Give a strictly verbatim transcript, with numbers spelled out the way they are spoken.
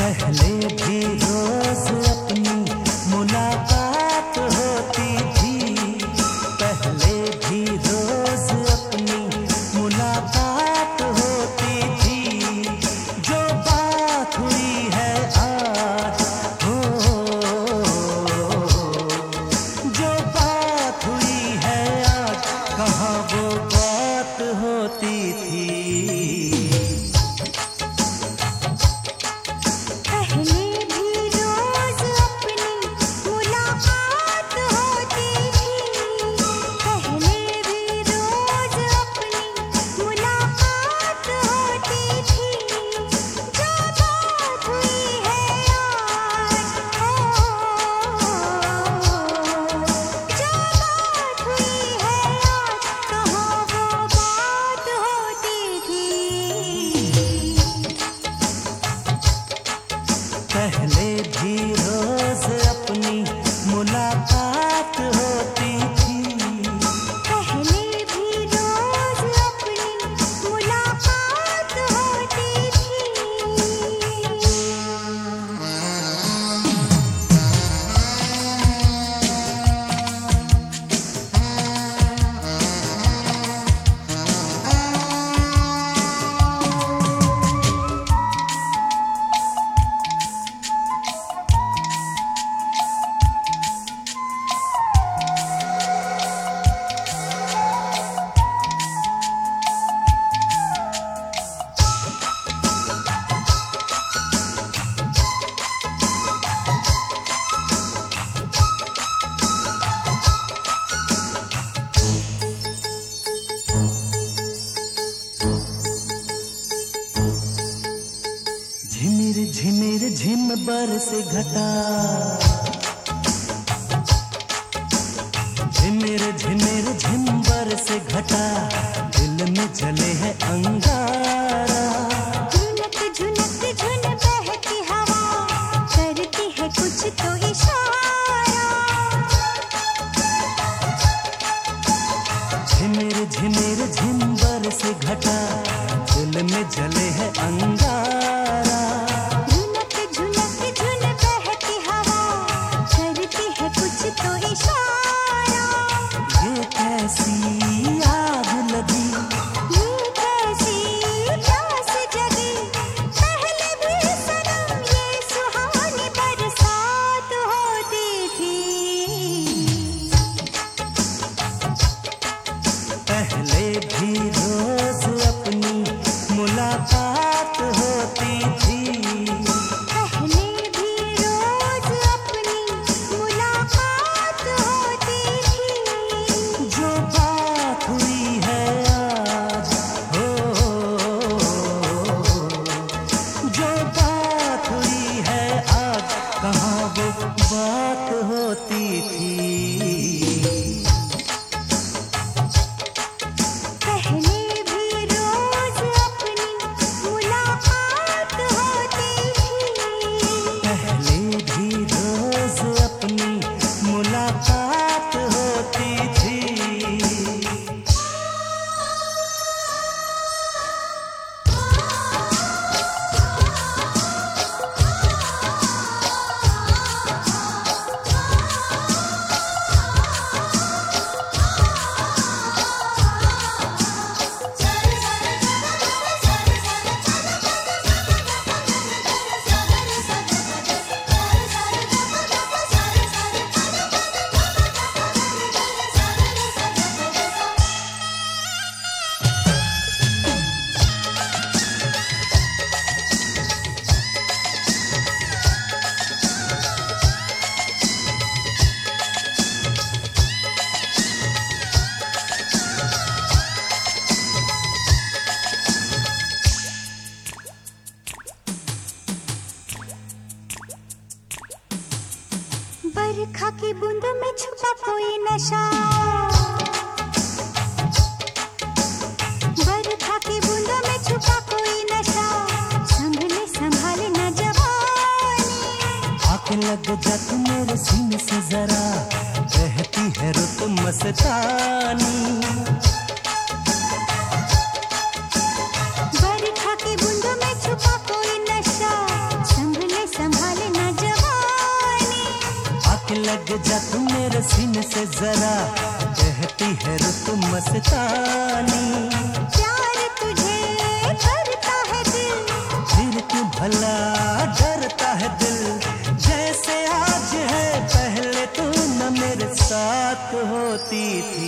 पहले भी रोज अपनी मुलाकात होती थी, पहले भी रोज अपनी मुलाकात होती थी। जो बात हुई है आज हो, जो बात हुई है आज, कहाँ वो बात होती थी। पहले भी रोज अपनी मुलाकात होती थी, पहले भी रोज अपनी मुलाकात होती थी। झिमिर झिमिर झिम बरस घटा, झिमिर झिमिर झिम बरस घटा, दिल में जले है अंगारा। झुनक झुनक झुन बहती हवा, करती है कुछ तो इशारा। झिमिर झिमिर झिम बरस घटा, दिल में जले है अंगारा। झुनक झुनक झुन बहती हवा, करती है कुछ तो इशारा। ये कैसी आग लगी, ये कैसी प्यास जगी, पहले भी सनम ये सुहानी बरसात होती थी। पहले भी रोज अपनी मुलाकात होती थी, पहले भी रोज अपनी मुलाकात होती थी। जो बात हुई है आज हो, जो बात हुई है आज, कहाँ वो बात होती थी। पहले भी रोज अपनी मुलाकात होती थी, पहले भी रोज अपनी मुलाकात होती थी। बरखा की बूंद में छुपा कोई नशा, बरखा की बूंद में छुपा कोई नशा, संभले संभाले न जवानी। आके लग जा तू मेरे सीने से जरा, रहती है रुत मस्तानी। बरखा की बूंद में छुपा कोई नशा, संभले लग जा तू मेरे सीने से जरा, कहती है रुत मस्तानी। प्यार तुझे करता है दिल, फिर क्यों भला डरता है दिल। जैसे आज है पहले तू न मेरे साथ होती थी।